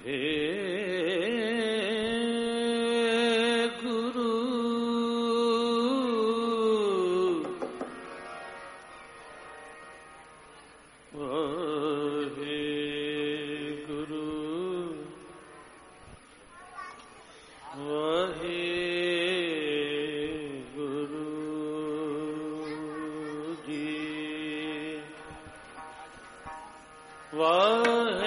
हे गुरु वाहे गुरु वाहे गुरु जी वाहे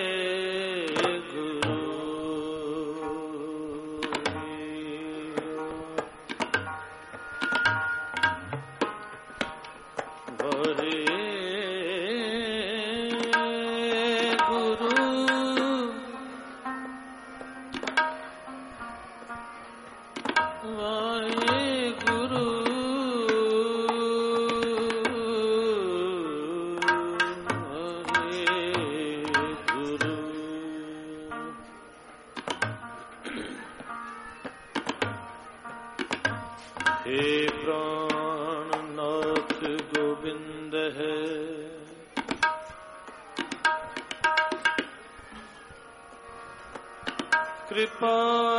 कृपा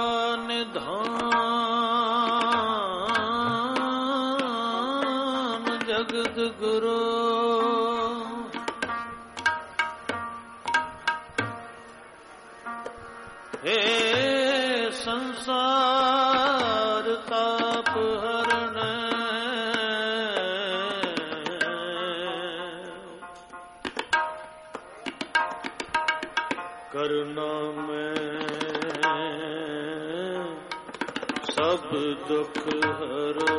निधान जगत गुरु हे संसार ताप हरण करुणा में सब दुख हरो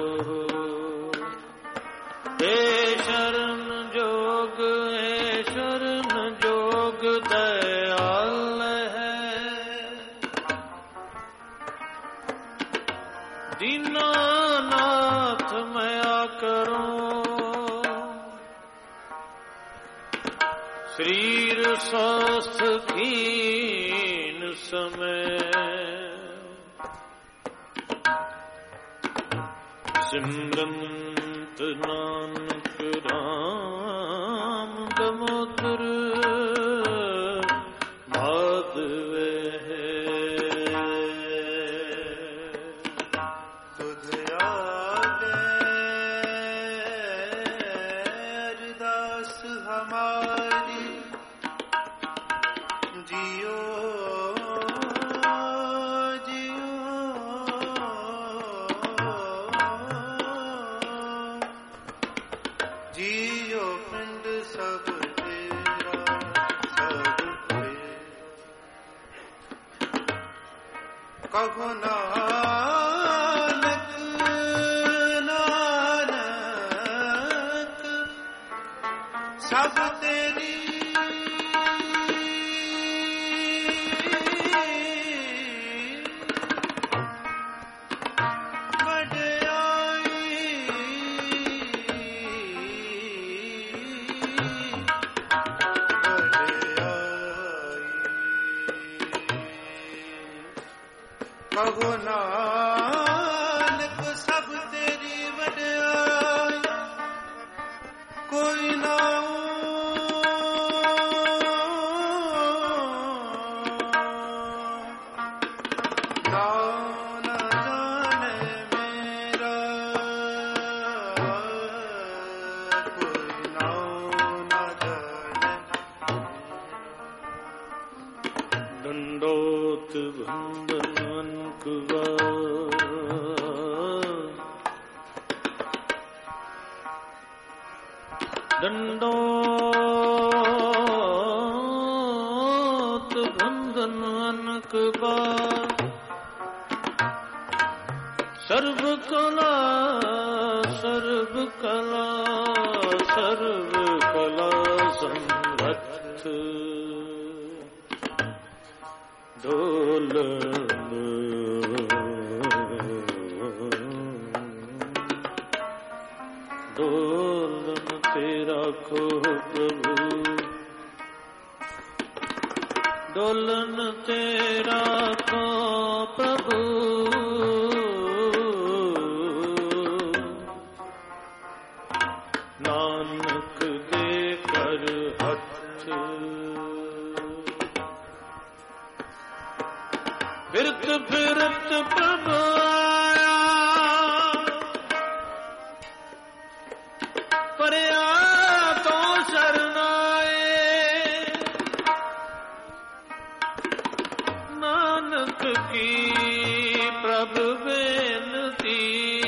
हे शरण जोग दयाल है दीनानाथ मया करो शरीर स्वस्थ कीन समय सिमरंत नानक राम दमोदर माधवे तुझ आगे अरदास हमारी जियो जियो पिंड सब तेरा सब कहो नानक नानक सब तेरी कहो नानक सब तेरी वड्याई कोई ना जाने मेरा कोई ना जाने दंडोत भंडन दंडोत बंधन अनक बार सर्व कला संरथ डोलन तेरा खो प्रभु डोलन तेरा खो प्रभु नानक दे कर हथ फिरत फिरत प्रभु आया, परया तो शरणाए। नानक की प्रभु बेनती,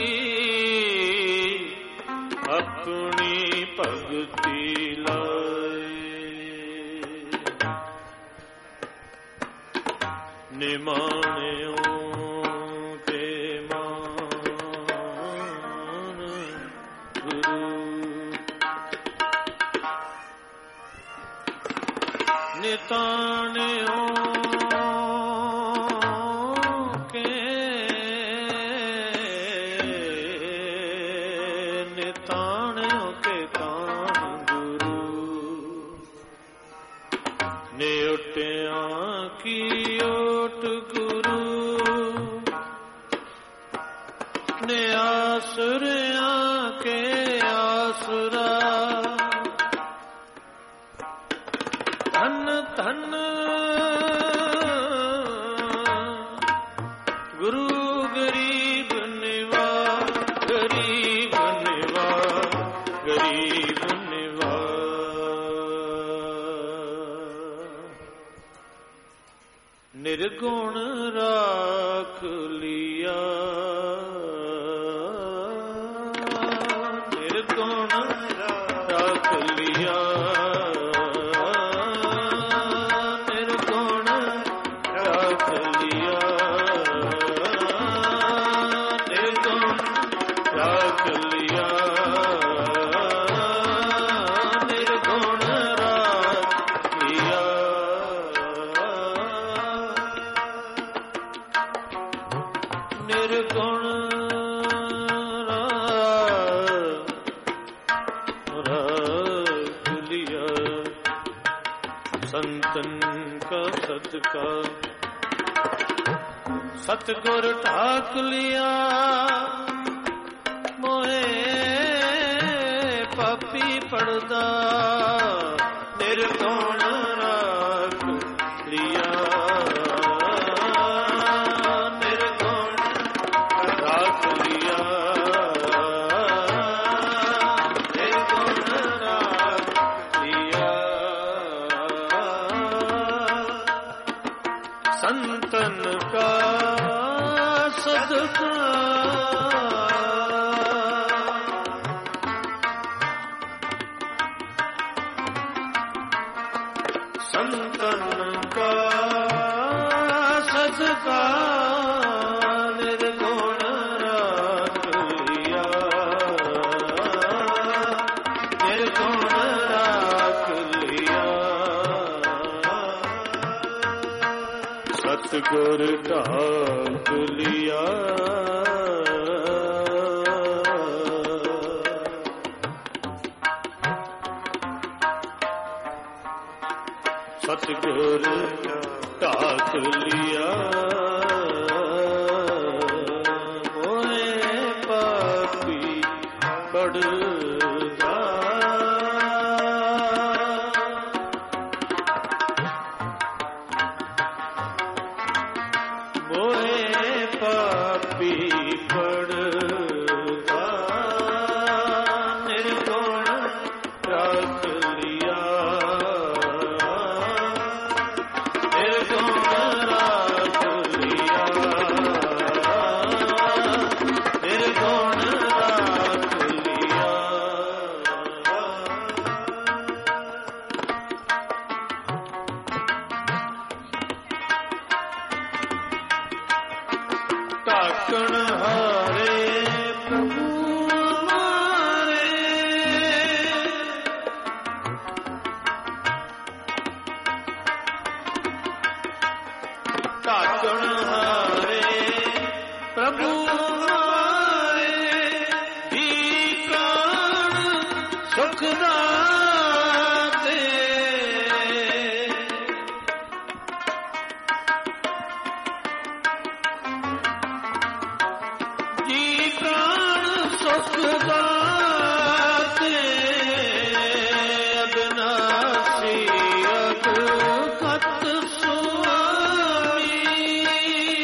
अपनी भगति लाए। निमाणियों के मान गुरु, निताणियों के तान गुरु, नेउटिया की ओट गुरु, ने आसुरिया के आसुरा। धन धन गुरु गरीब निवा, गरीब निवा, गरीब निवा। निर्गुण राख लिया, निर्गुण राख लिया, निर्गुण राख लिया, निर्गुण राख लिया, निर्गुण राख लिया। निर्गुण राख लिया, संतन का सदका सतगुर ढाक लिया। मोहे पापी पड़दा, निर्गुण राख लिया, निर्गुण राख लिया, निर्गुण राख लिया। संतन का सदका संतन का सदका, निर्गुण राख लिया, निर्गुण राख लिया। सतगुर ढाक लिया, सतगुर ढाक लिया। मोहे पापी पड़दा, मोहे पापी पड़दा, निर्गुण राख लिया, निर्गुण राख लिया, निर्गुण राख लिया। ताकण हारे प्रभु हमारे, ताकण हारे प्रभु हमारे, जी प्राण सुख दाते। जी प्राण सुख दाते, अविनाशी अद्भुत स्वामी।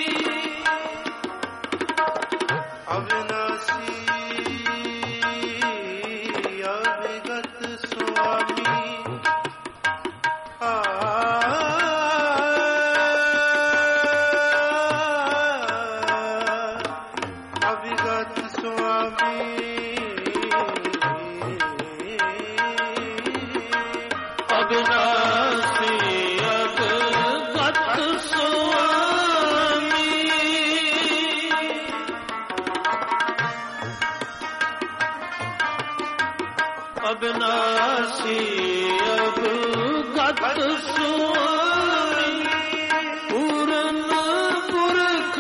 जी अब गत स्वामी पूरन पुरख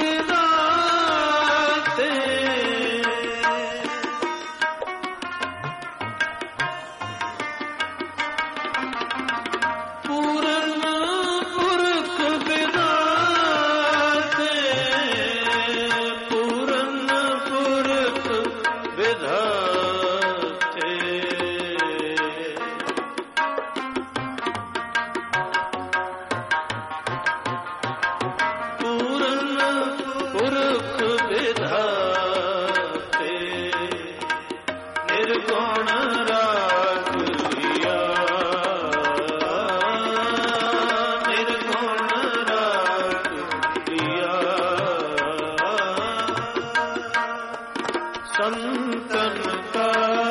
विदाते पूरन पुरख विदाते पूरन पुरख विधाते पूरन पुरख विधाते निर्गुण राग लिया निर्गुण राग लिया संतन का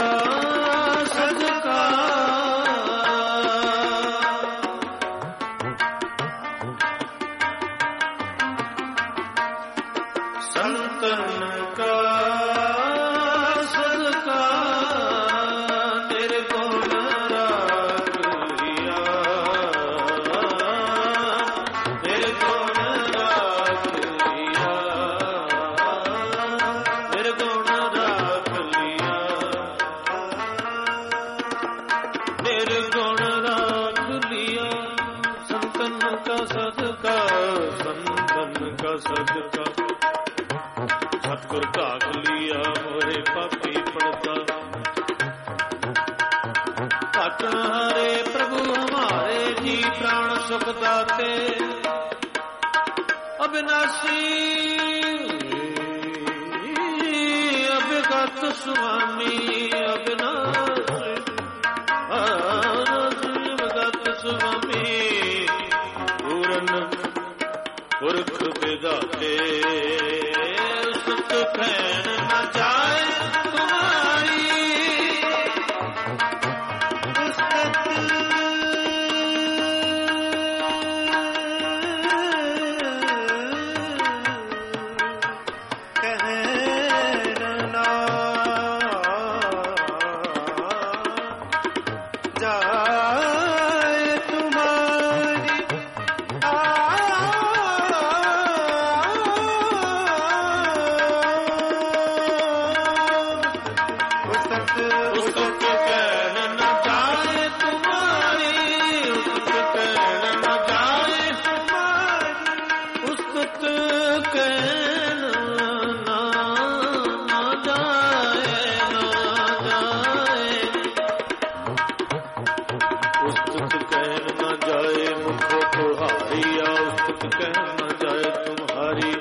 संतन का सदका निर्गुण राग लिया निर्गुण राग लिया निर्गुण राग लिया निर्गुण राग लिया संतन का सदका संतन का सदका सतगुर ढाक लिया मोरे पापी पड़ता घटन हरे प्रभु हमारे जी प्राण सुख दाते अविनाशी अभिगत स्वामी अविनाशी अभिगत स्वामी पूरन पुरख विधाते कहन न जाए तुम्हारी कहन न जाए तुम्हारी उसको कहन न जाए तुम्हारी उसको कहन न जाए उसको कहन न जाए उसको कहन न जाए मुखो तुम्हारी या उसको कहन न जाए तुम्हारी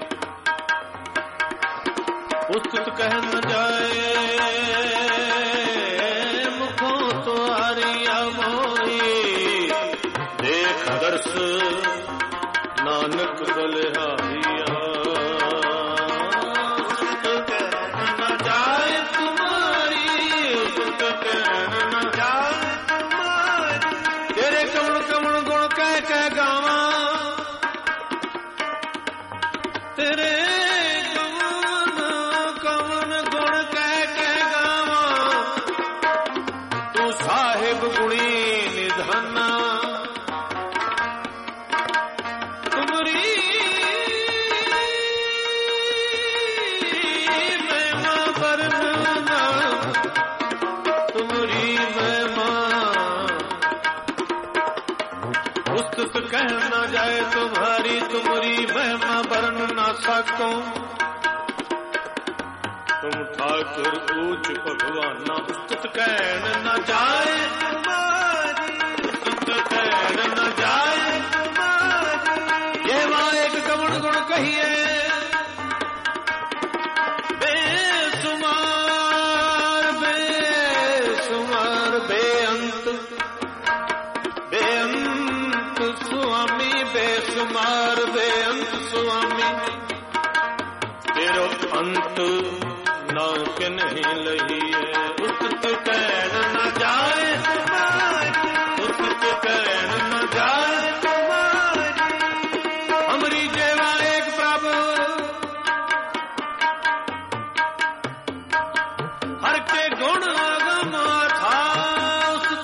उसको कहन न जाए मुखों तो हरिया मोरी देख दर्श नानक बलिहारिया उसको कहन न जाए तुम्हारी उसको कहन न जाए तुम्हारी तेरे कमल कमल गुण कह गावा तेरे गुणी निधन तुमरी महिमा वर्णना तुमरी महिमा उस्तुत कहना जाए तुम्हारी तुमरी महिमा वर्ण ना सको तुम ठाकुर ऊंच भगवाना उस्तुत कहन न जाए उस्तुत कहन न जाए ये वहाँ एक कमल गुण कहिए बेसुमार बेसुमार बेअंत बेअंत स्वामी बेसुमार बेअंत स्वामी तेरो अंत ना के नहीं लही है उस्तुत कहन न जाए उस्तुत कहन न जाए हमरी जेवा एक प्रभु हर के गुण आगम था उस्तुत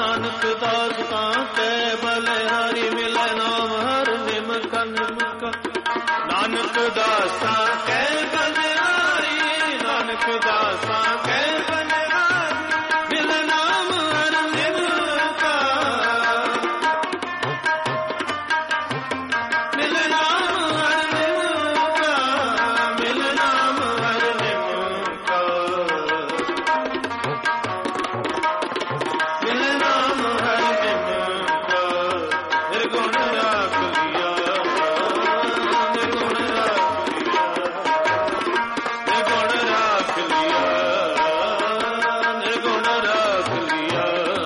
नानक दास का कै बलिहारी मिले नाम हर निमका निमका नानक दासा कै बलिहारी नानक दासा कै बलिहारी मिले नाम हर निमका मिले नाम हर निमका मिले नाम हर निमका मिले नाम हर निमका निर्गुण राख लिया निर्गुण राख लिया निर्गुण राख लिया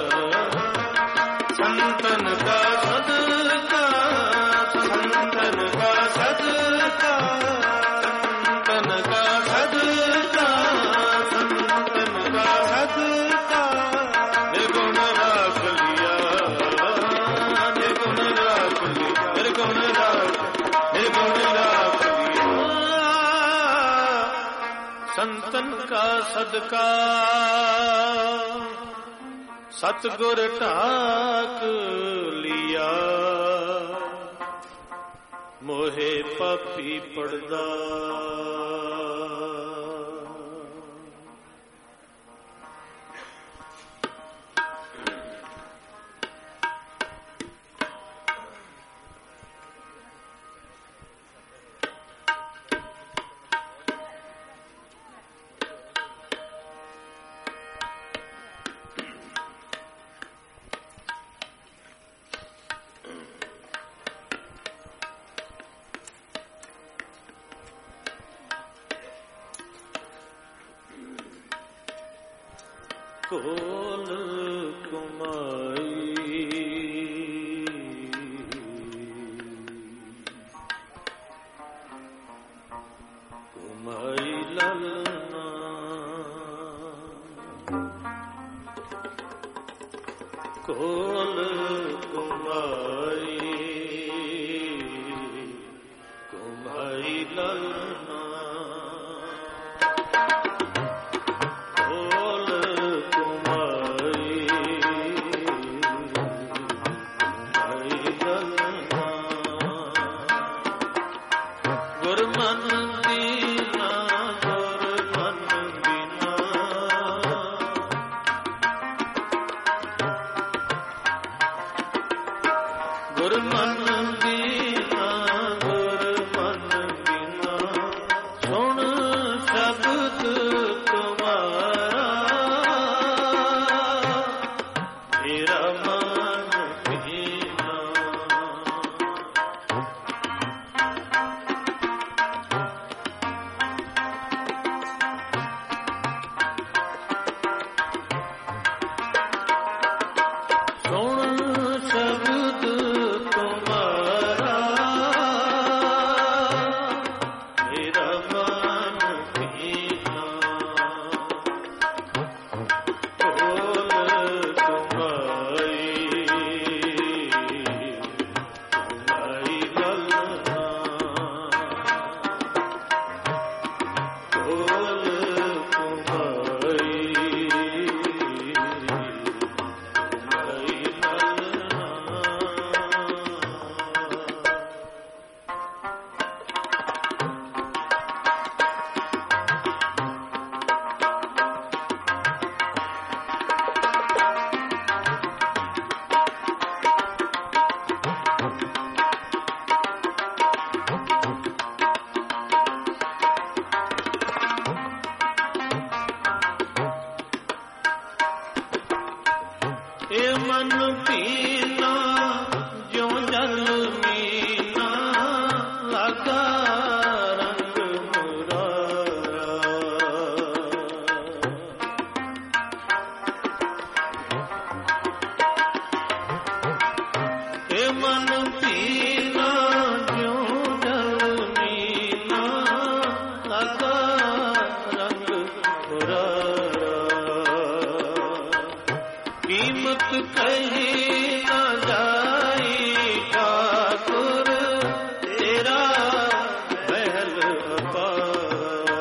संतन का सदका संतन का सदका संतन का सदका संतन का सदका निर्गुण राख लिया निर्गुण राख लिया निर्गुण राख लिया संतन का सदका सतगुर ढाक लिया मोहे पापी पड़दा कोल कुमाई कुमाई ललना कोल कुमाई कुमाई ललना मन पीना जो जल मीना लगा रंग मुरारा मन पीना जो जल मीना लगा रंग मुरारा कीमत कहीं न जाई ठाकुर तेरा महल अपार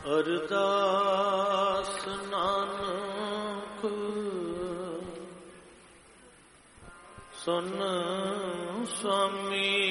ਅਰਦਾਸ ਨਾਨਕ ਸੁਨ ਸੁਆਮੀ,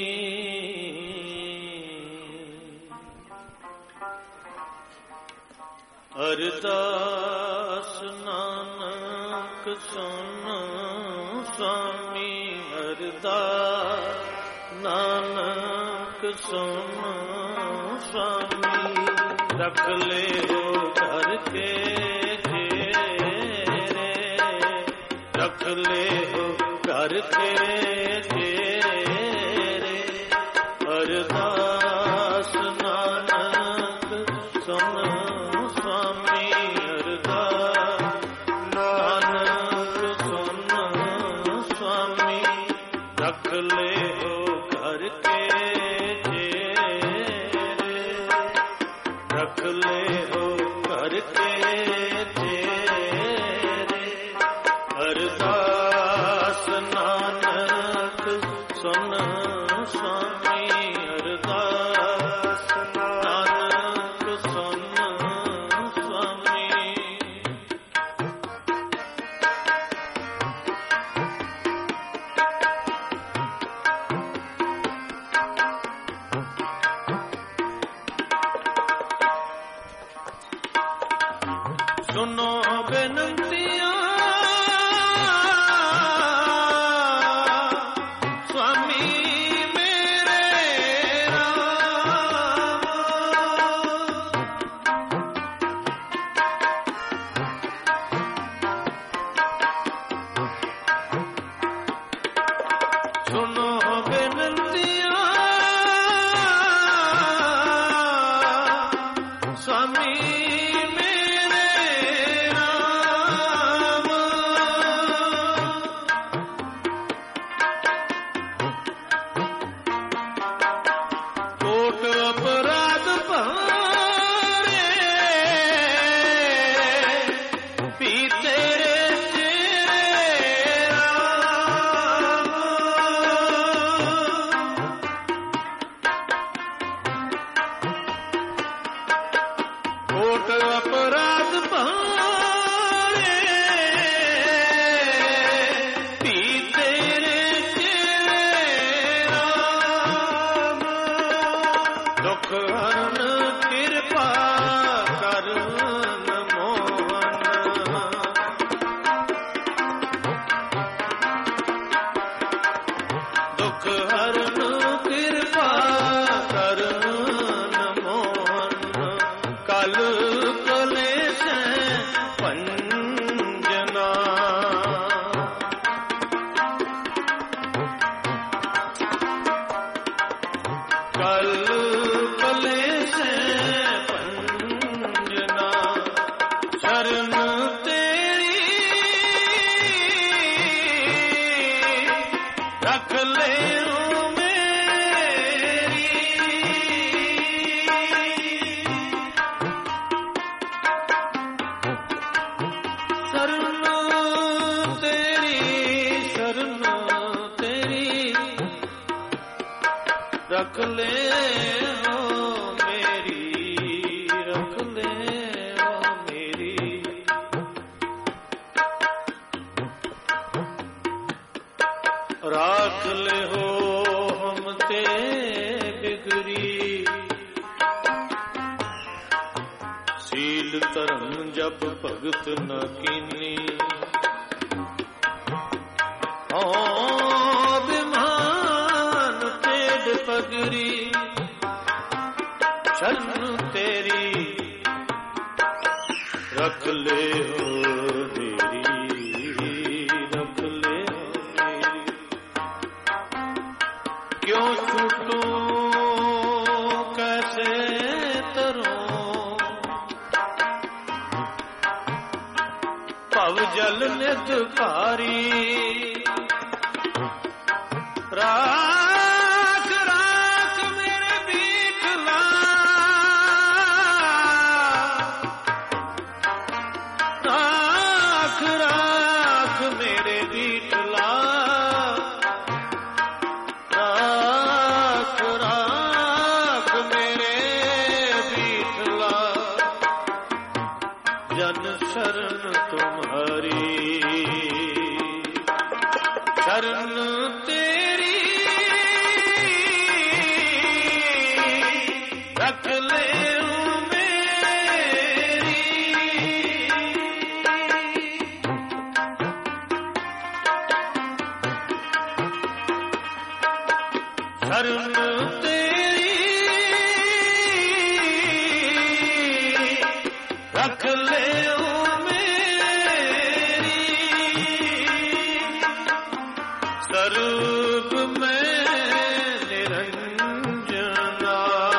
ਅਰਦਾਸ ਨਾਨਕ ਸੁਨ ਸੁਆਮੀ, ਅਰਦਾਸ ਨਾਨਕ ਸੁਨ ਸੁਆਮੀ। ਰੱਖ ਲਿਓ ਘਰ ਕੇ ਘੇਰੇ, ਰੱਖ ਲਿਓ ਘਰ ਕੇ ਘੇਰੇ, ਅਰਦਾਸ ਨਾਨਕ ਸੁਨ ਸੁਆਮੀ, ਅਰਦਾਸ ਨਾਨਕ ਸੁਨ ਸੁਆਮੀ। ਰੱਖ ਲਿਓ ਘਰ ਕੇ ਘੇਰੇ, ਰੱਖ ਲਿਓ ਘਰ ਕੇ ਘੇਰੇ, ਅਰਦਾਸ ਨਾਨਕ ਸੁਨ ਸੁਆਮੀ, ਅਰਦਾਸ ਨਾਨਕ ਸੁਨ ਸੁਆਮੀ। ਸੁਨੋ ਬੇਨੰਤੀਆਂ ਸੁਆਮੀ ਮੇਰੇ ਰਾਮ, ਸੁਨੋ ਬੇਨੰਤੀਆਂ ਸੁਆਮੀ ਅਪਰਾਧ ਭਾਰੇ, ਭੀ ਤੇਰੇ ਚੇਰੇ ਰਾਮ। ਦੁਖ ਹਰਨ ਕਿਰਪਾ ਕਰਨ ਮੋਹਨ, ਦੁਖ ਹਰਨ ਕਿਰਪਾ ਕਰਨ ਮੋਹਨ। ਕਲ ਕਲੇਸ਼ ਭੰਜਨਾ, ਕਲ ਕਲੇਸ਼ ਭੰਜਨਾ। ਸ਼ਰਨ ਤੇਰੀ ਰੱਖ ਲਿਓ ਮੇਰੀ, ਸ਼ਰਨ ਤੇਰੀ, ਸ਼ਰਨ ਤੇਰੀ ਰੱਖ ਲਿਓ ਮੇਰੀ, ਰੱਖ ਲਿਓ ਮੇਰੀ। ਰਾਖ ਲਿਓ ਹਮ ਤੇ ਬਿਗਰੀ, ਸੀਲ ਧਰਮ ਜਪ ਭਗਤ ਨ ਕੀਨੀ। ਬਿਮਾਨ ਤੇਡ ਪਗਰੀ, ਸ਼ਰਨ ਤੇਰੀ ਰੱਖ ਲਿਓ ਮੇਰੀ, ਰੱਖ ਲਿਓ ਮੇਰੀ। ਕਿਉਂ ਛੂਟੂ ਕੈਸੇ ਤਰੋਂ, ਭਵ ਜਲ ਨਿਧ ਭਾਰੀ। ਰਾਖ ਰਾਖ ਮੇਰੇ ਬੀਠਲਾ, ਰਾਖ ਰਾਖ ਮੇਰੇ ਬੀਠਲਾ, ਰਾਖ ਰਾਖ ਮੇਰੇ ਬੀਠਲਾ। रख ले शरण तेरी रख ले मेरी सर्व में निरंजना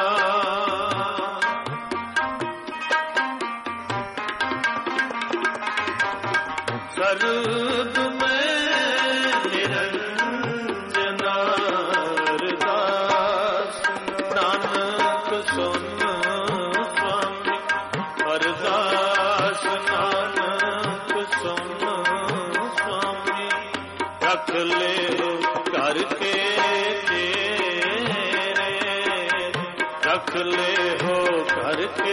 सर्व में निरंजना सुन स्वामी अरदास नानक सुन स्वामी रख ले घर के तेरे रख ले हो घर के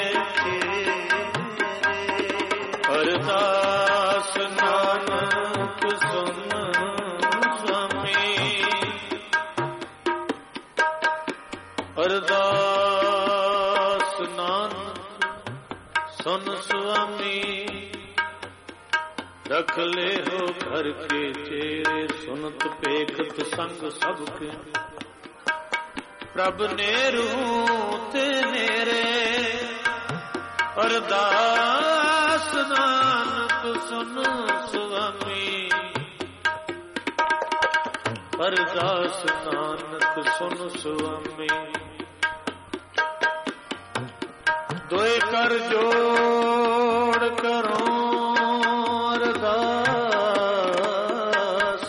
अरदास नानक सुन स्वामी अरदास सुन स्वामी रख ले हो घर के चेरे सुनत पेखत संग सबके प्रभ नेरू ते नेरे अरदास नानक सुन स्वामी अरदास नानक सुन स्वामी दोए कर जोड़ करो अरदास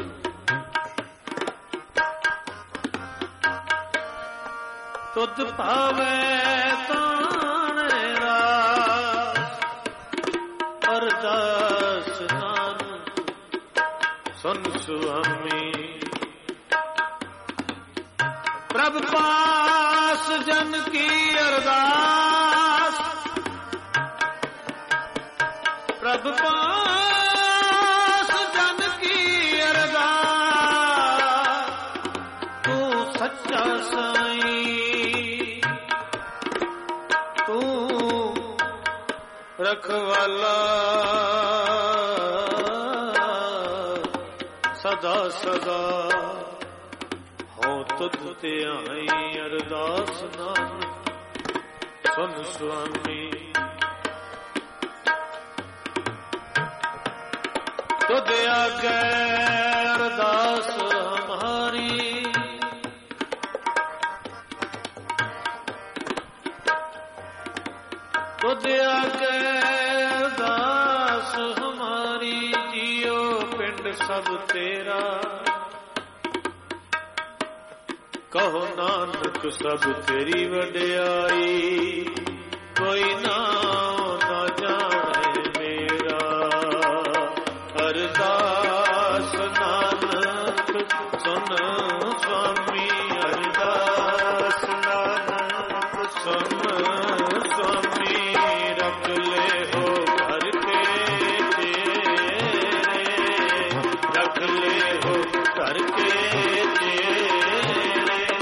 तुद पावे ताने रास अरदास नानक सुन स्वामी प्रभ पास जन की अरदास प्रभ पास जन की अरदास तू सच्चा साईं तू रखवाला सदा सदा हो तुझ ते आई अरदास नानक सुन स्वामी तुझ आगे अरदास हमारी तुझ आगे अरदास हमारी जियो पिंड सब तेरा कहो नानक सब तेरी वड्याई कोई नाम न जाने मेरा अरदास नानक सुन स्वामी अरदास नानक सुन स्वामी रख ले हो घर के तेरे रख ले हो घर के तेरे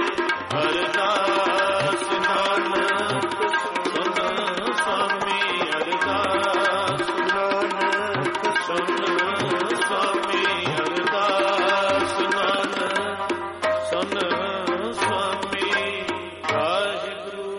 अरदास नानक सुन स्वामी अरदास नानक सुन स्वामी अरदास नानक सुन स्वामी वाहिगुरू।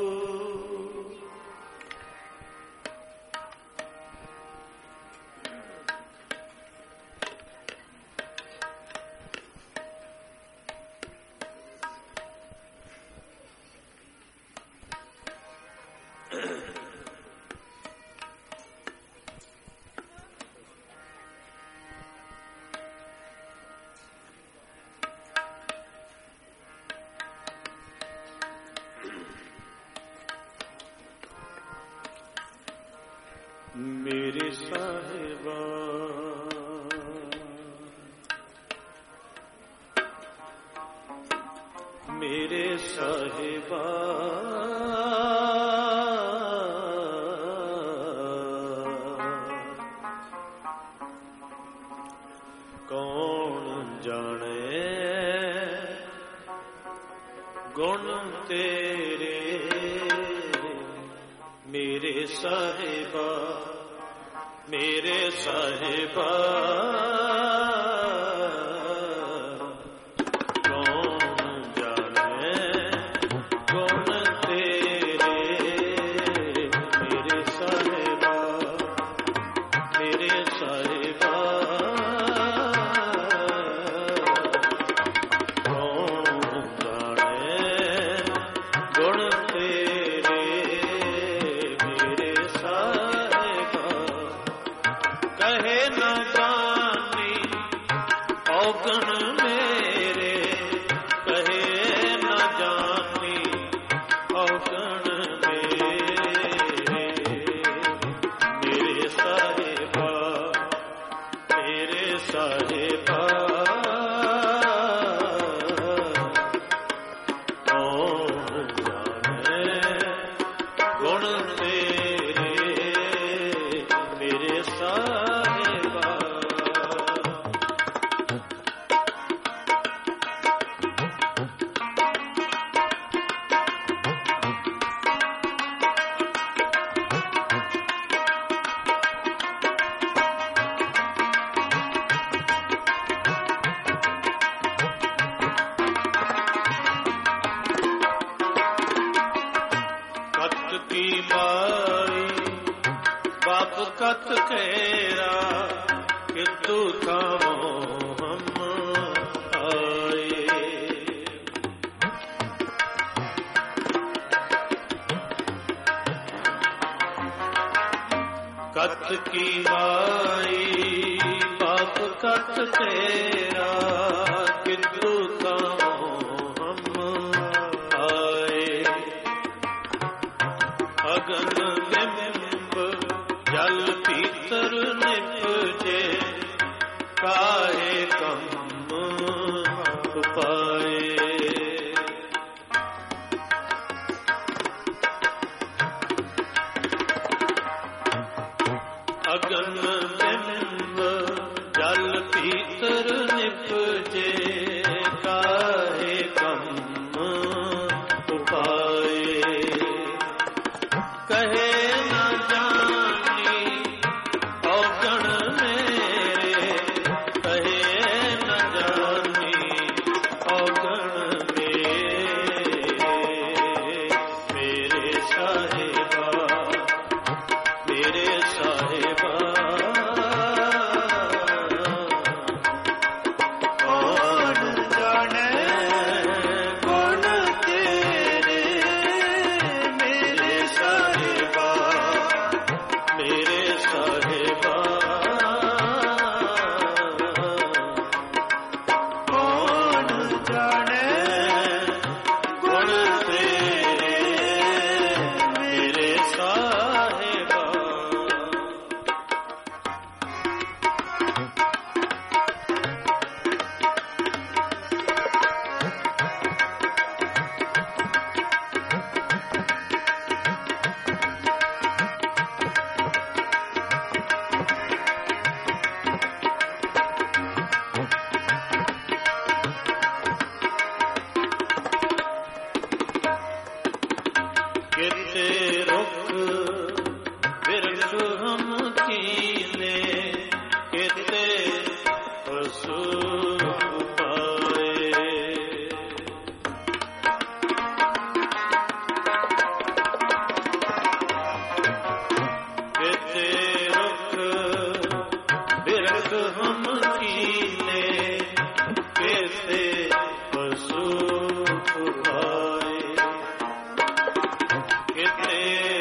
मेरे साहिबा मेरे साहिबा कौन जाने गुण तेरे मेरे साहिबा मेरे साहिबा कत की माई बाप कत तेरा किंतु हम आए अगन बिंब जल पीतर निपजे काहे कम पाए अगन बिंब जल पीतर निपजे काहे कम उपाए कहे न जानी औगण मेरे कहे न जानी औगण मेरे साहिबा मेरे साहिबा किते रुख बिरख हम कीने किते पशु पाए किते रुख बिरख हम कीने किते पशु पाए किते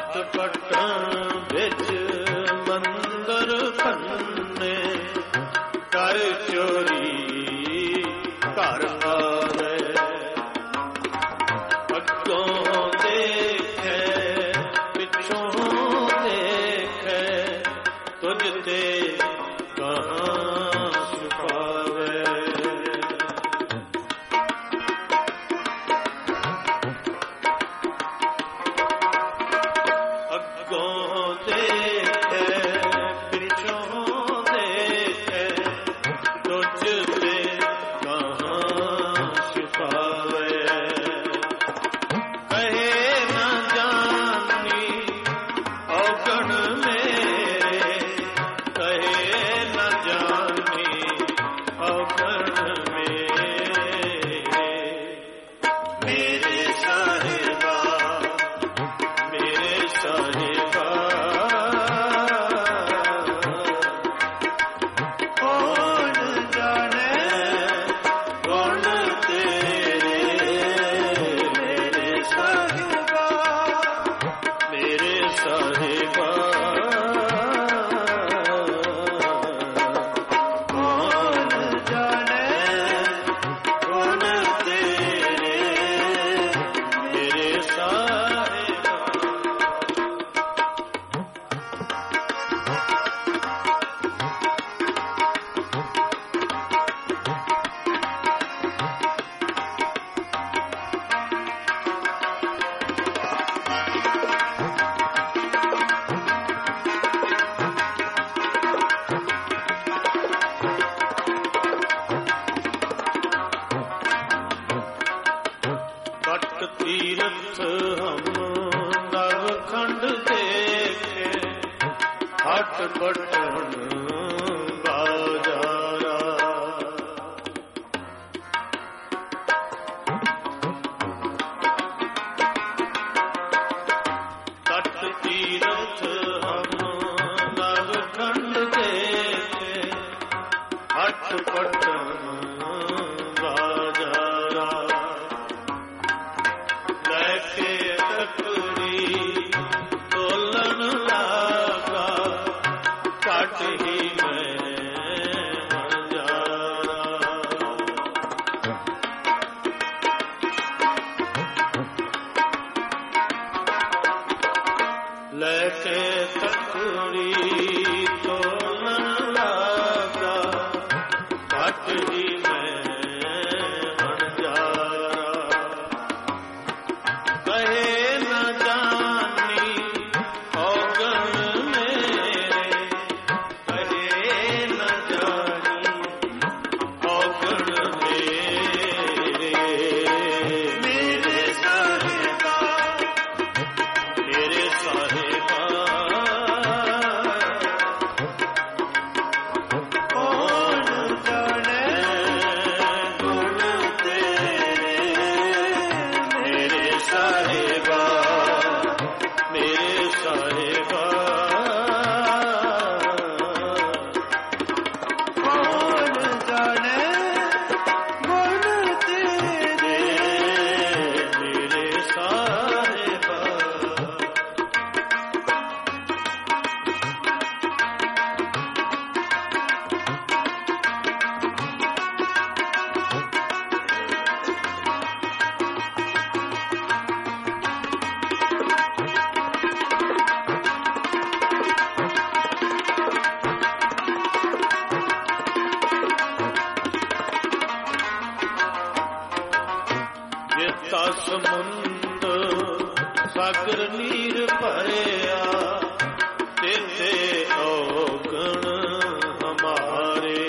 ਹੱਟ ਪਟਣ ਵਿੱਚ ਮੰਦਰ ਭੰਨੇ, ਕਰ ਚੋਰੀ ਘਰ ਆਵੇ, ਅੱਗੋਂ ਦੇਖੇ ਪਿੱਛੋਂ ਦੇਖੇ, ਤੁਝ ਤੇ ਕਹਾਂ ਛੁਪਾਵੇ। ਅੱਗੋਂ ਦੇਖੇ ਪਿੱਛੋਂ ਦੇਖੇ, ਤੁਝ ਤੇ ਕਹਾਂ ਛੁਪਾਵੇ। ਕਹੇ ਨਾ ਜਾਨੀ ਔਗਣ ਮੇਰੇ, ਕਹੇ ਨਾ ਜਾਨੀ ਔਗਣ ਮੇਰੇ। ਮੇਰੇ ਸਾਹਿਬਾ, ਮੇਰੇ ਸਾਹਿਬਾ, ਕੌਣ ਜਾਣੇ ਗੁਣ ਤੇਰੇ। ਮੇਰੇ ਸਾਹਿਬਾ, ਮੇਰੇ ਸਾਹਿਬਾ, ਕੌਣ ਜਾਣੇ ਗੁਣ ਤੇਰੇ। ਮੇਰੇ ਸਾਹਿਬਾ, ਕੱਟ ਤੀਰਥ ਹਮ ਨਵਖੰਡ ਦੇਖੇ, ਹੱਟ ਪਟਣ ਬਾਜ਼ਾਰਾ। ਕੱਟ ਤੀਰਥ ਹਮ ਨਵਖੰਡ ਦੇਖੇ, ਹੱਟ ਪਟਣ ਬਾਜ਼ਾਰਾ। ਲੈ ਕੇ ਤਕੜੀ ਤੋਲਣ ਲਾਗਾ, ਘਟ ਹੀ ਮੈਂ ਹਜ਼ਾਰਾਂ। ਲੈ ਕੇ ਤਕੜੀ ਤੋਲਣ ਲਾਗਾ, ਘਟ ਹੀ ਮੈਂ ਹਜ਼ਾਰਾਂ। ਕਹੇ ਨਾ ਜਾਨੀ ਔਗਣ ਮੇਰੇ, ਕਹੇ ਨਾ ਜਾਨੀ ਔਗਣ ਮੇਰੇ। ਮੇਰੇ ਸਾਹਿਬਾ, ਮੇਰੇ ਸਾਹਿਬਾ, ਕੌਣ ਜਾਣੇ ਗੁਣ ਤੇਰੇ। ਮੇਰੇ ਸਾਹਿਬਾ, ਮੇਰੇ ਸਾਹਿਬਾ, ਕੌਣ ਜਾਣੇ ਗੁਣ ਤੇਰੇ। ਮੇਰੇ ਸਾਹਿਬਾ। ਜਿਤਾ ਸਮੁੰਦ ਸਾਗਰ ਨੀਰ ਭਰਿਆ, ਤੇਤੇ ਔਗਣ ਹਮਾਰੇ।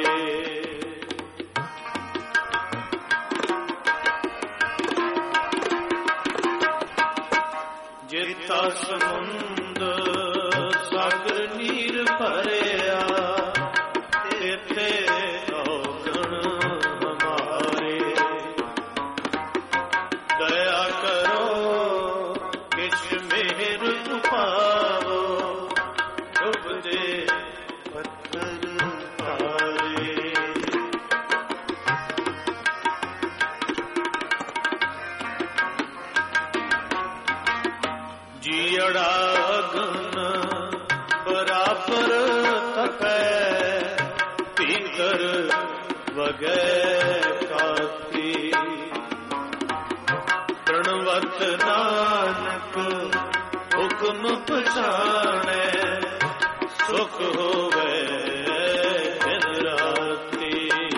ਜਿਤਾ ਸਮੁੰਦ ਸਾਗਰ ਨੀਰ ਭਰਿਆ, ਤੇਤੇ ਔਗਣ ਹਮਾਰੇ। ਦਇਆ ਕਰੋ ਕਿਛ ਮਿਹਰ ਉਪਾਵੋ, ਡੁੱਬਦੇ ਪੱਥਰ ਭਾਰੇ। ਜੀੜਾ गुण पछाणे सुख होवे दिन राती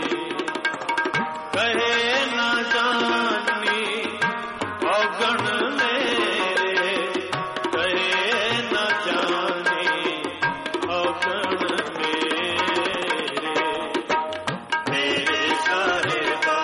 कहे ना जानी औगण मेरे कहे ना जानी औगण मेरे साहिबा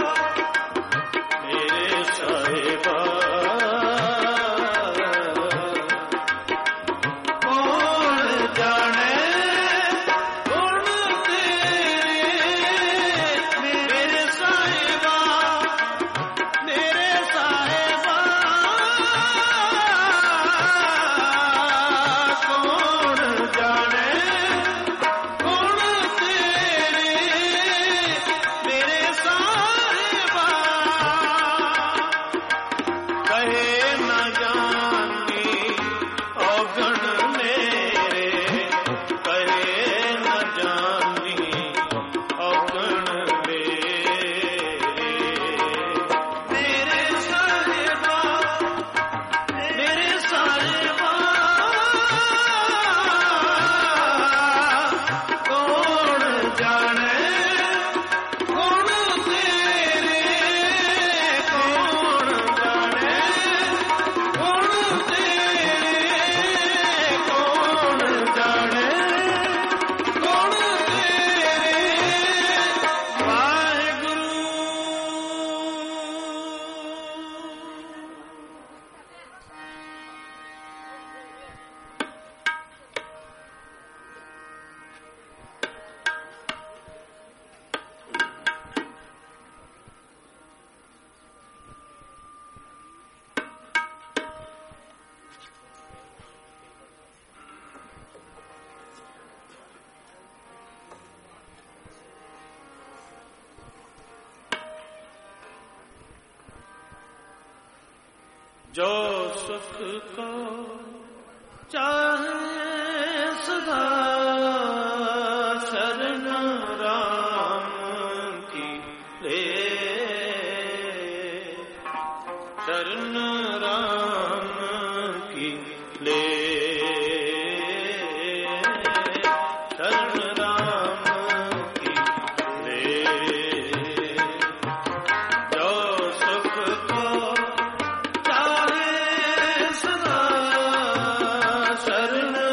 जो सुख को चाहे सदा शरण राम की ले शरण राम की ले शरण राम की ले जो सुख को शरण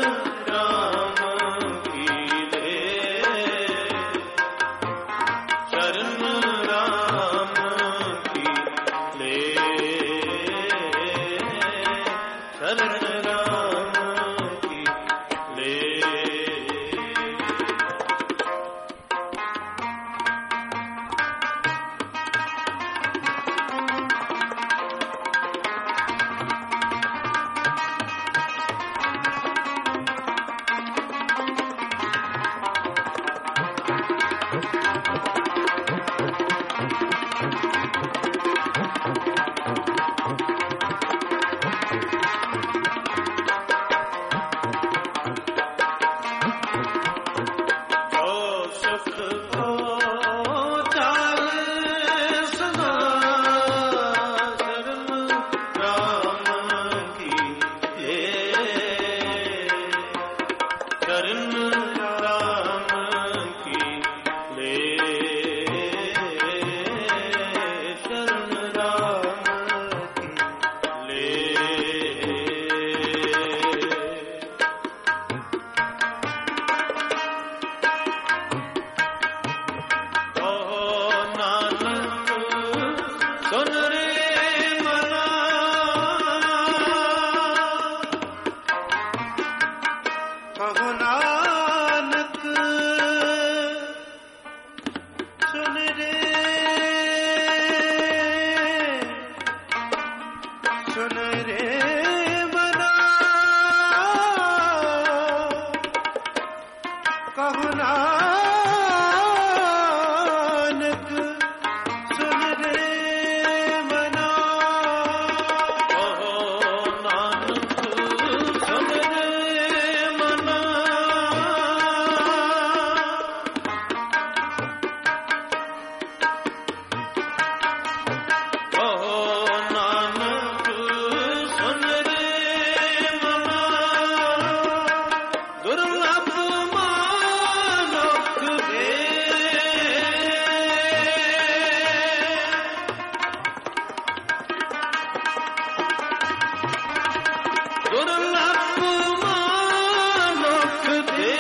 ਦੁਰਲੱਭ ਮਨੁੱਖ ਦੇ,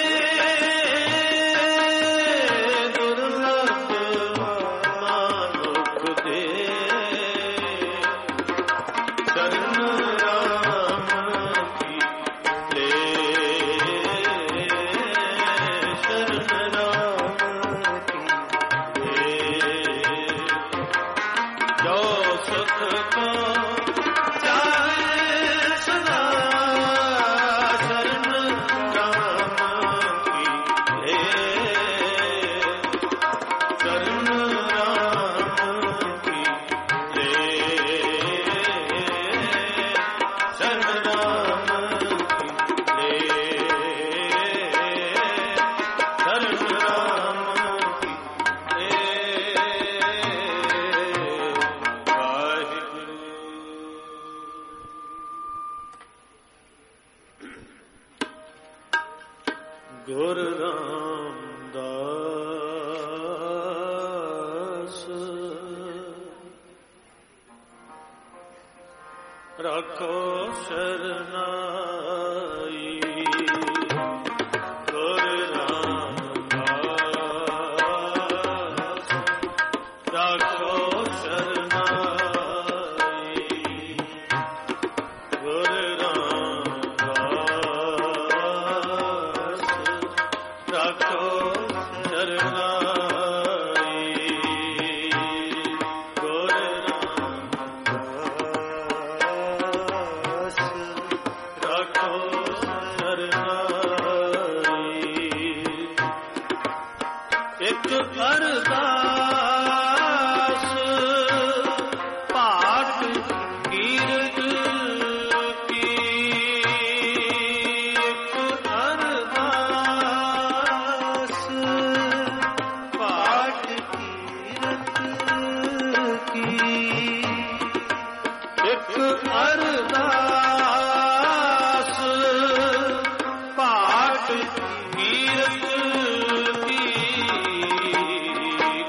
ਦੁਰਲੱਭ ਮਨੁੱਖ ਦੇ, ਸ਼ਰਨ ਰਾਮ ਕੀ ਲੈ, ਸ਼ਰਨ ਰਾਮ ਕੀ ਲੈ, ਜੋ ਸੁਖ ਕੋ ਗੁਰ ਰਾਮਦਾਸ ਰੱਖੋ ਸ਼ਰਨਾਈ, ਗੁਰ ਰਾਮਦਾਸ ਰੱਖੋ ਸ਼ਰਨਾਈ, ਗੁਰ ਰੱਖੋ ਸ਼ਰਨਾਈ, ਗੁਰ ਰਾਮਦਾਸ ਰੱਖੋ ਸ਼ਰਨਾਈ। ਇੱਕ ਅਰਦਾਸ ਪਾਠ ਕੀਰਤ ਕੀ, ਇੱਕ ਅਰਦਾਸ ਪਾਠ ਕੀਰਤ ਕੀ, ਇੱਕ ਅਰਦਾਸ ਪਾਠ ਕੀਰਤ ਕੀ,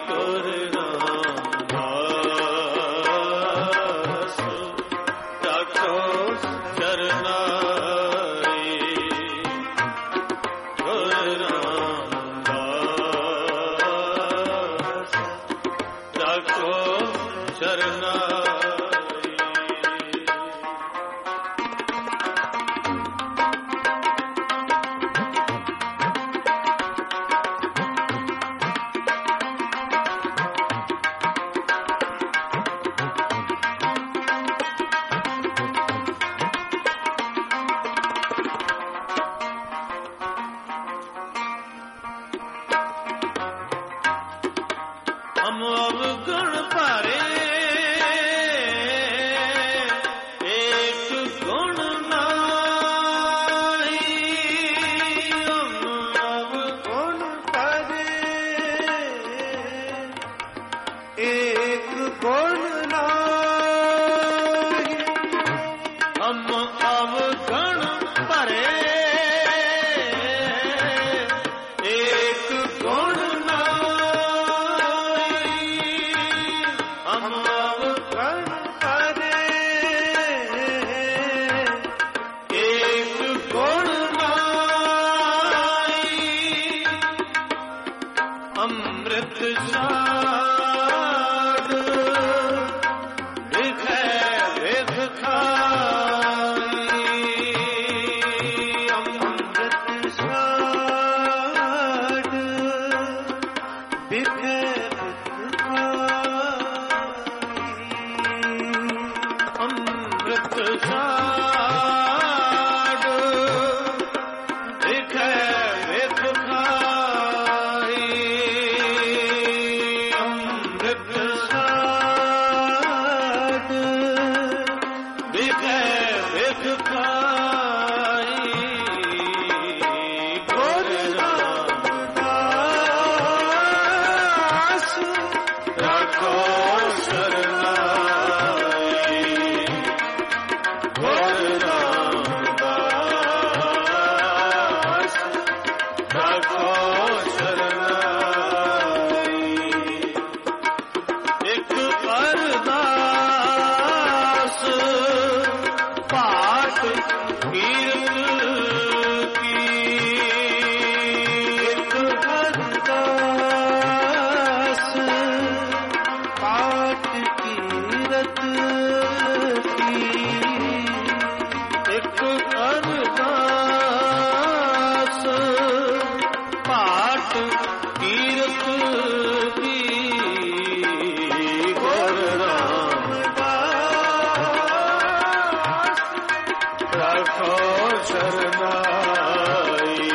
शरनाई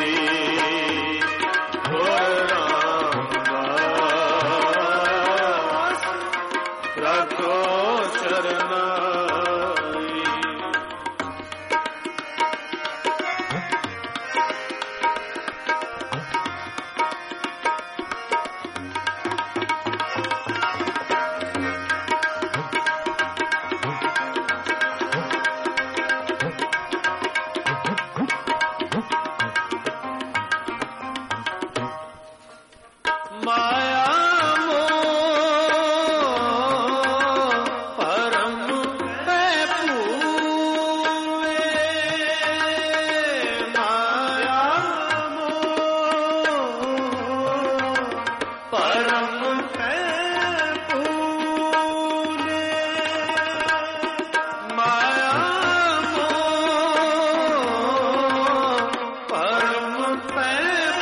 गुर रामदास रखो शरनाई। माया मोह परम है पूरे, माया मोह परम है पूरे, माया मोह परम है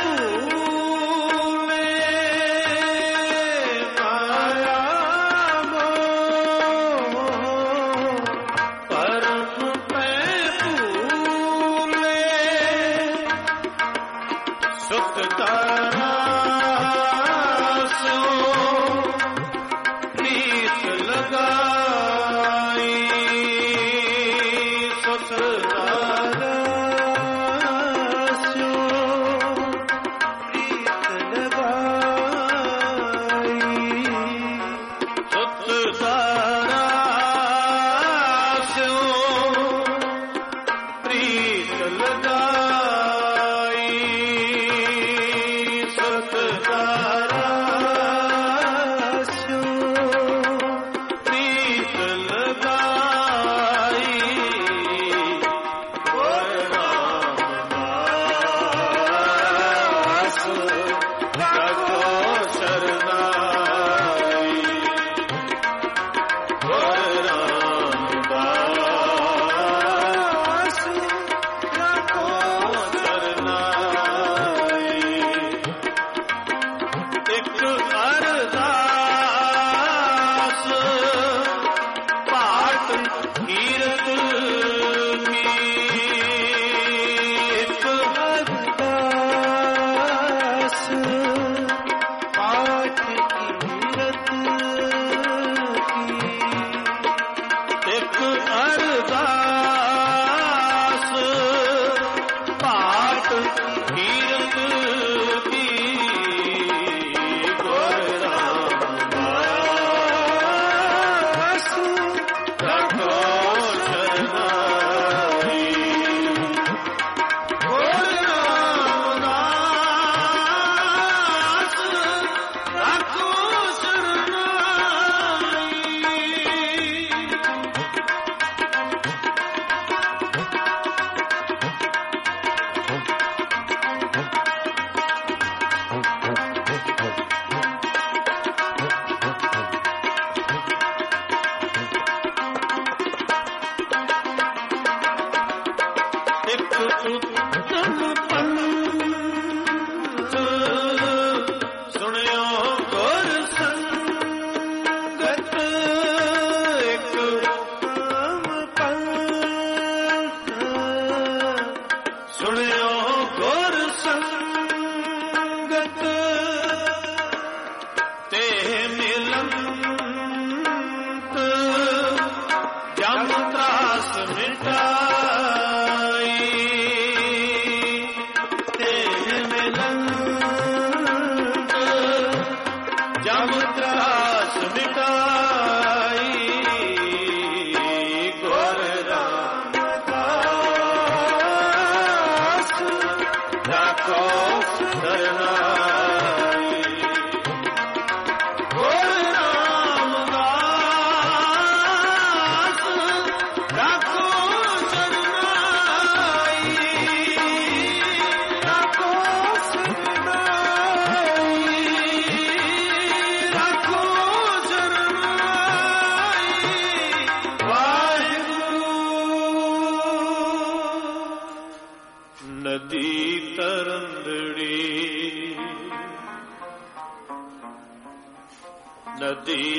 नदी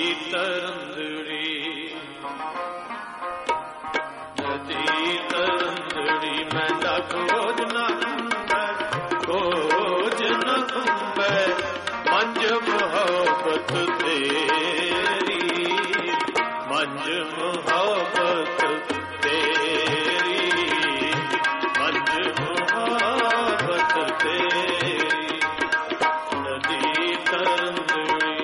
तरंदड़ी नदी तरंदड़ी मैं ਖੋਜ ਨਾ ਖੁੰਬੈ, ਖੋਜ ਨਾ ਖੁੰਬੈ, ਮੰਜ ਮੁਹੱਬਤ ਤੇਰੀ, ਮੰਜ ਮੁਹੱਬਤ ਤੇਰੀ, ਮੰਜ ਮੁਹੱਬਤ ਤੇਰੀ। ਨਦੀ ਤਰੰਦੜੀ,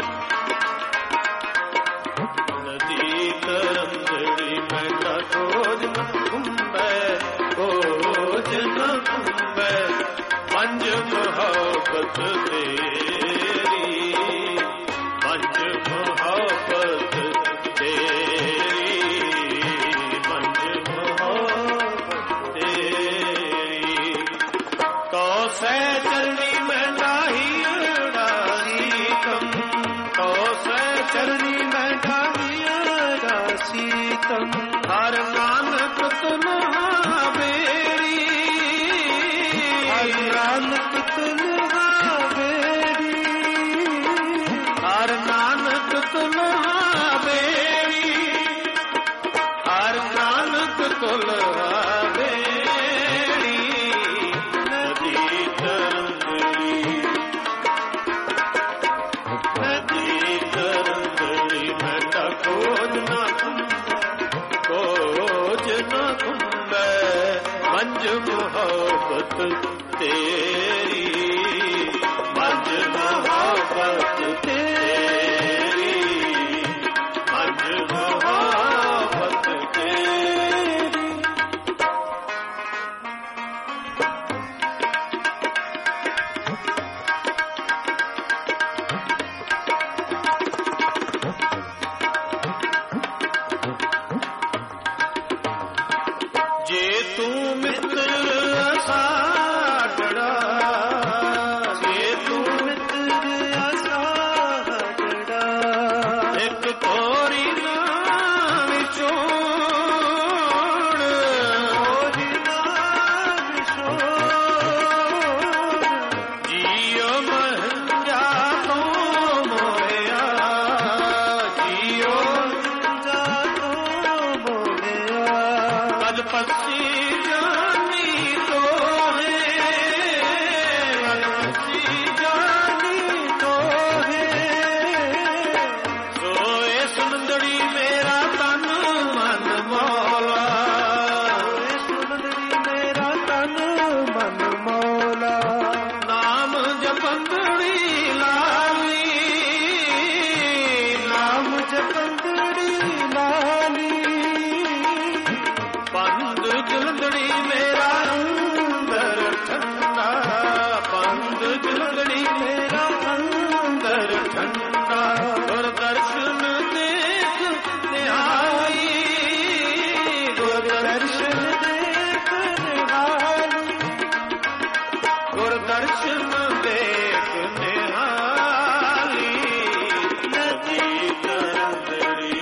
ਨਦੀ ਤਰੰਦੜੀ, ਮੈਂ ਖੋਜ ਨਾ ਖੁੰਬੈ, ਖੋਜ ਨਾ ਖੁੰਬੈ, ਮੰਜ ਮੁਹੱਬਤ ਤੇਰੀ, ਮੰਜ ਮੁਹੱਬਤ ਤੇਰੀ, ਮੰਜ ਮੁਹੱਬਤ ਤੇਰੀ। ਤੋ ਸਹਿ ਚਰਨੀ ਮੈਂ ਨਾਹੀ ਉਡਾਸੀਤਮ, ਤੋ ਸਹਿ ਚਰਨੀ ਮੈਂ ਨਾਹੀ ਉਡਾਸੀਤਮ, ਹਰ ਨਾਨਕ ਤੁਮ ਹਾਵੇਰੀ, ਹਰ ਨਾਨਕ ਤੁਮ ਹਾਵੇਰੀ, ਹਰ ਨਾਨਕ ਤੁਮ ਹਾਵੇਰੀ, ਹਰ ਨਾਨਕ ਤੁਮ ਹਾਵੇਰੀ। ਨਦੀ ਤਰੰਦੜੀ, ਨਦੀ ਤਰੰਦੜੀ, ਮੈਂ ਤਾਂ ਖੋਜ ਨਾ ਖੁੰਬੈ, ਖੋਜ ਨਾ ਖੁੰਬੈ, ਮੰਜ ਮੁਹੱਬਤ ਤੇਰੀ, ਮੰਜ ਮੁਹੱਬਤ ਤੇਰੀ, ਮੰਜ ਮੁਹੱਬਤ ਤੇਰੀ। ਜੇ ਤੂੰ ਮਿੱਤਰ ਸਾਡੜਾ, ਜੇ ਤੂੰ ਮਿੱਤਰ ਸਾਡੜਾ, ਇੱਕ ਤੋਰੀ ਨਾ ਵਿਛੋੜ, ਤੋਰੀ ਨਾ ਵਿਛੋੜ, ਜੀਉ ਮਹੰਜਾ ਤੋਂ ਮੋਹਿਆ, ਜੀਉ ਮਹੰਜਾ ਤੋਂ ਮੋਹਿਆ, ਕਦ ਪੱਛੀ ਜਾਨੀ ਤੋਹੇ, ਕਦ ਪੱਛੀ ਜਾਨੀ ਤੋਹੇ, ਸੋਏ ਸੁੰਦੜੀ ਮੇਰਾ ਤਨ ਮਨ ਮੌਲਾ, ਸੋਏ ਸੁੰਦੜੀ ਮੇਰਾ ਤਨ ਮਨ ਮੌਲਾ, ਨਾਮ ਜਪੰਦੜੀ ਲਾਲੀ, ਨਾਮ ਜਪੰਦੜੀ ਲਾਲੀ, ਪੰਦ ਜਲੰਧੜੀ ਮੇਰਾ ਅੰਦਰ ਠੰਡਾ, ਪੰਦ ਜਲੰਧੜੀ ਮੇਰਾ ਅੰਦਰ ਠੰਡਾ, ਗੁਰ ਦਰਸ਼ਨ ਦੇਖ ਨਿਹਾਈ, ਗੁਰ ਦਰਸ਼ਨ ਦੇਖ ਨਿਹਾਈ, ਗੁਰ ਦਰਸ਼ਨ ਦੇਖ ਨਿਹਾਲੀ। ਨਦੀ ਤਰੰਦੜੀ,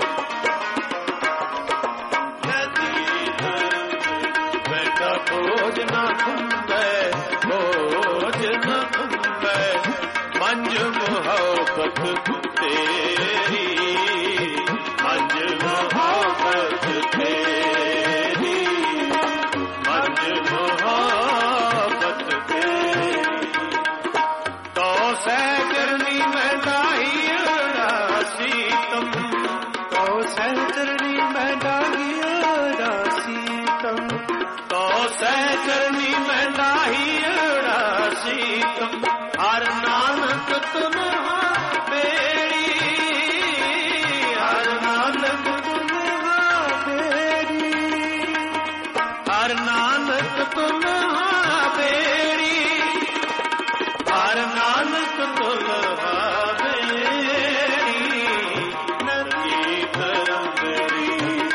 ਨਦੀ ਤਰੰਦੜੀ, ਬੈਠਾ ਖੋਜ ਨਾ ਖੁੰਬੈ, ਖੋਜ ਨਾ ਖੁੰਬੈ, ਮੰਜ ਮੁਹੱਬਤ ਤੇਰੀ, ਮੰਜ ਮੁਹੱਬਤ ਤੇਰੀ, ਮੰਜ ਮੁਹੱਬਤ ਤੇਰੀ। ਤੋ ਸਹਿ ਚਰਨੀ ਮੈਂ ਨਾਹੀ ਉਡਾਸੀਤਮ, ਤੋ ਸਹਿ ਚਰਨੀ ਮੈਂ ਨਾਹੀ ਉਡਾਸੀਤਮ, ਤੋ ਸਹਿ ਚਰਨੀ ਮੈਂ ਨਾਹੀ ਉਡਾਸੀਤਮ, ਹਰ ਨਾਨਕ ਤੁਮ ਹਾਵੇਰੀ, ਹਰ ਨਾਨਕ ਤੁਮ ਹਾਵੇਰੀ, ਹਰ ਨਾਨਕ ਤੁਮ ਹਾਵੇਰੀ, ਹਰ ਨਾਨਕ ਤੁਮ ਹਾਵੇਰੀ। ਨਦੀ ਤਰੰਦੜੀ,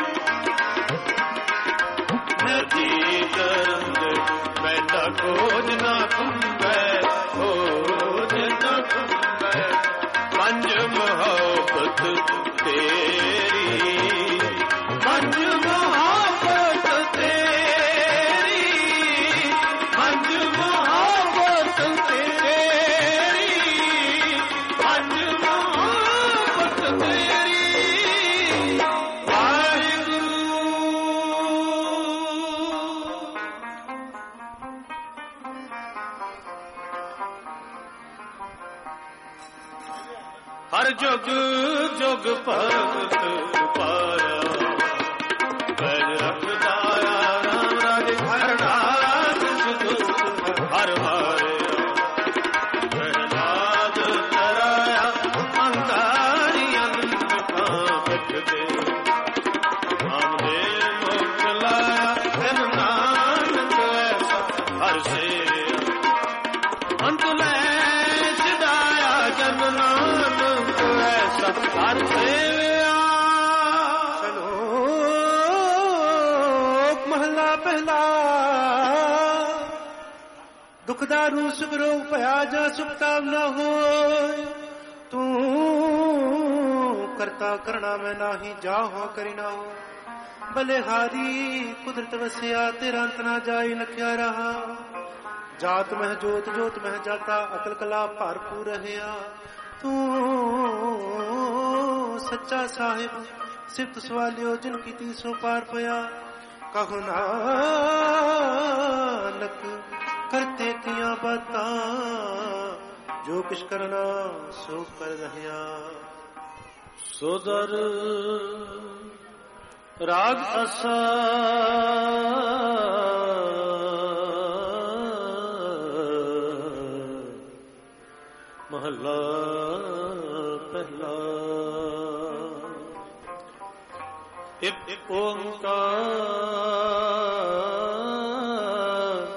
ਨਦੀ ਤਰੰਦੜੀ, ਮੈਂ ਤਾਂ ਖੋਜ ਨਾ ਖੁੰਬੈ, ਖੋਜ ਨਾ ਖੁੰਬੈ, ਮੰਜ ਮੁਹੱਬਤ ਤੇਰੀ, ਮੰਜ ਮੁਹੱਬਤ ਤੇਰੀ, ਮੰਜ ਮੁਹੱਬਤ ਤੇਰੀ, ਮੰਜ ਮੁਹੱਬਤ ਤੇਰੀ। ਵਾਹਿਗੁਰੂ ਹਰ ਜੁਗ ਜੁਗ ਭਗਤ ਪਾਇਆ ਪੈਜ ਰੱਖਦਾ ਰਾਮ ਰਾਜੇ ਹਰਨਾਥ ਸੁਖ ਹਰ ਮਾਰਿਆ ਪ੍ਰਹਲਾਦ ਤਰਾਇਆ ਅੰਧਾਰੀ ਅੰਧ ਖਾਂ ਬਚਦੇ ਰਾਮ ਦੇ ਮੁਖ ਲਾਇਆ ਤਨ ਨਾਨਕ ਐਸਾ ਹਰ ਸੇ ਅੰਤ ਲੈ ਸਿਧਾਇਆ ਜਨ ਨਾਨਕ ਐਸਾ ਹਰ ਸੇਵਿਆ। ਸ਼ਲੋਕ ਮਹਲਾ ਪਹਿਲਾ। ਦੁਖਦਾਰੂ ਸੁਖ ਰੋਗ ਭਇਆ ਜਾਂ ਸੁਖਤਾਵ ਨਾ ਹੋਇ, ਤੂੰ ਕਰਤਾ ਕਰਣਾ ਮੈਂ ਨਾਹੀ ਜਾ ਹੋ ਕਰੀ ਨਾ ਹੋ। ਬਲਿਹਾਰੀ ਕੁਦਰਤ ਵਸਿਆ ਤੇਰਾ ਅੰਤ ਨਾ ਜਾਈ ਲਖਿਆ ਰਹਾ। ਜਾਤ ਮਹਿ ਜੋਤ ਜੋਤ ਮਹਿ ਜਾਤਾ ਅਕਲ ਕਲਾ ਭਰਪੂਰ ਰਹਿਆ। ਤੂੰ ਸੱਚਾ ਸਾਹਿਬ ਸਿਫਤ ਸਵਾਲਿਓ ਜਿਨ ਕੀਤੀ ਸੋ ਪਾਰ ਪਿਆ। ਕਹੋ ਨਾਨਕ ਕਰਤੇ ਕੀਆਂ ਬਾਤਾਂ ਜੋ ਕਿਛ ਕਰਨਾ ਸੋ ਕਰ ਰਹਿਆ। ਸੋਦਰ ਰਾਗ ਅਸਾ ਮਹਲਾ ਪਹਿਲਾ। ਇੱਕ ਓੰਕਾਰ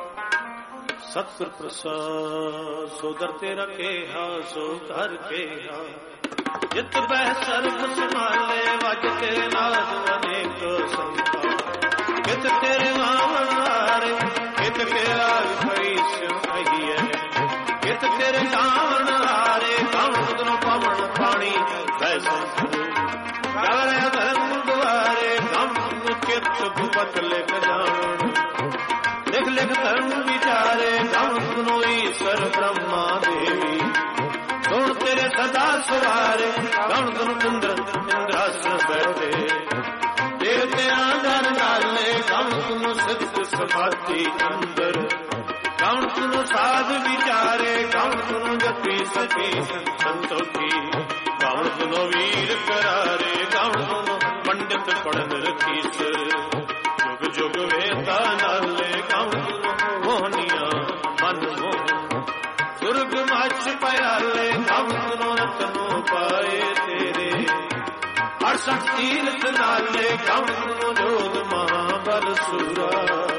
ਸਤਿਗੁਰ ਪ੍ਰਸਾਦ। ਸੋਦਰ ਤੇਰਾ ਕੇਹਾ ਸੋ ਘਰ ਕੇਹਾ। ਜਿਤ ਬਹਿ ਸਰਬ ਸੰਭਾਲੇ ਵਜ ਕੇ ਨਾਦ ਅਨੇਕ ਸੰਤਾ। ਕਿਤ ਤੇਰੇ ਵਾਵਣ ਹਾਰੇ ਕਿਤ ਕੇ ਰਾਗ ਪਈਸ ਕਹੀਏ। ਕਿਤ ਤੇਰੇ ਗਾਵਣ ਹਾਰੇ ਗਾਵਣ ਉਦਨੋਂ ਪਾਵਣ ਪਾਣੀ ਬੈ ਸੰਤੂ। ਗਵਰੇ ਧਰਮ ਦੁਆਰੇ ਗਮ ਕਿਤ ਭੁਪਤ ਲਿਖ ਜਾਵਣ। ਲਿਖ ਲਿਖ ਧਰਮ ਵਿਚਾਰੇ ਗਮ ਸੁਨੋ ਈਸ਼ਰ ਬ੍ਰਹਮਾ ਦੇਵੀ। ਸੁਣ ਤੇਰੇ ਸਦਾ ਸਵਾਰੇ ਗਣ ਗੁਣ ਇੰਦਰ ਇੰਦਰਾਸਨ ਬੈਠੇ। ਦੇਵਤਿਆਂ ਦਰ ਨਾਲੇ ਗਣ ਸੁਨੋ ਸਿੱਧ ਸਮਾਧੀ ਅੰਦਰ। ਗਣ ਸੁਨੋ ਸਾਧ ਵਿਚਾਰੇ ਗਣ ਸੁਨੋ ਜਪੀ ਸਤੀ ਸੰਤੋਖੀ। ਗਣ ਸੁਨੋ ਵੀਰ ਕਰਾਰੇ ਗਣ ਸੁਨੋ ਪੰਡਿਤ ਪੜਨ ਰਖੀਸਰ। ਜੁਗ ਜੁਗ ਵੇਦਾ ਨਾਲੇ ਗਣ ਸੁਨੋ ਮੋਹਨੀਆਂ ਮਨ ਮੋਹ। ਸੁਰਗ ਮੱਛ ਪਿਆਲੇ ਗਮ ਸੁਨੋ ਰਤਨੋ ਪਾਏ ਤੇਰੇ। ਅਰਸਠ ਤੀਰਥ ਨਾਲੇ ਗਮ ਸੁਨੋ ਜੋਗ ਮਹਾਬਲ ਸੂਰਾ।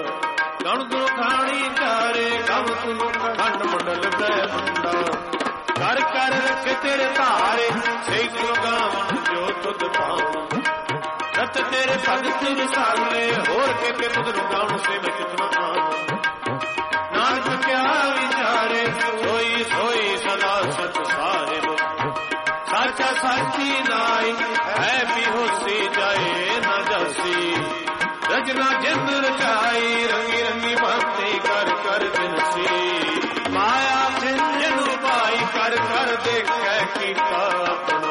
ਗਣ ਗੁਰੂ ਖਾਣੀ ਚਾਰੇ ਗਮ ਸੁਨੋ ਖੰਡ ਮੰਡਲ ਬੈ ਮੰਡਾ। ਕਰ ਕਰ ਰੱਖੇ ਤੇਰੇ ਧਾਰੇ ਸਹੀ ਗੁਰੂ ਗਾਵਨ ਜੋ ਤੁਧ ਪਾਵਨ। ਰਤ ਤੇਰੇ ਭਗਤ ਵਿਸਾਲੇ ਹੋਰ ਕੇ ਤੁਧ ਗਾਵਨ ਸੇ ਮੈਂ ਕਿਤਨਾ ਆਵਾਂ। ਨਾਨਕ ਕਿਆ ਵਿਚਾਰੇ ਸੋਈ ਸੋਈ ਸਦਾ ਸਚ ਸਾਹਿਬ। ਸਾਚਾ ਸਾਚੀ ਨਾਈ ਹੈ ਬਿਹੋਸੀ ਜਾਏ ਨਾ ਜਾਸੀ। ਰਜਨਾ ਜਿੰਦ ਰਚਾਈ ਰੰਗੀ ਰੰਗੀ ਭਗਤੀ ਕਰ ਕਰ ਬਿਨਸੀ। ਮਾਇਆ ਸਿੰਜਨ ਪਾਈ ਕਰ ਕਰ ਦੇਖੈ ਕੀਤਾ ਆਪਣਾ।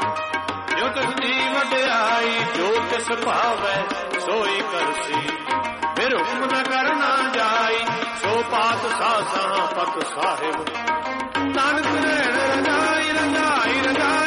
ਜੋ ਤੁਸੀ ਵਡਿਆਈ ਜੋ ਤਿਸ ਭਾਵੈ ਸੋਈ ਕਰਸੀ। ਫਿਰ ਹੁਕਮ ਨ ਕਰਨਾ ਜਾਈ ਸੋ ਪਾਤ ਸਾਸਾਂ ਪਤ ਸਾਹਿਬ। ਨਾਨਕ ਰਹਿਣ ਰਜਾਈ ਰਜਾਈ ਰਜਾਈ।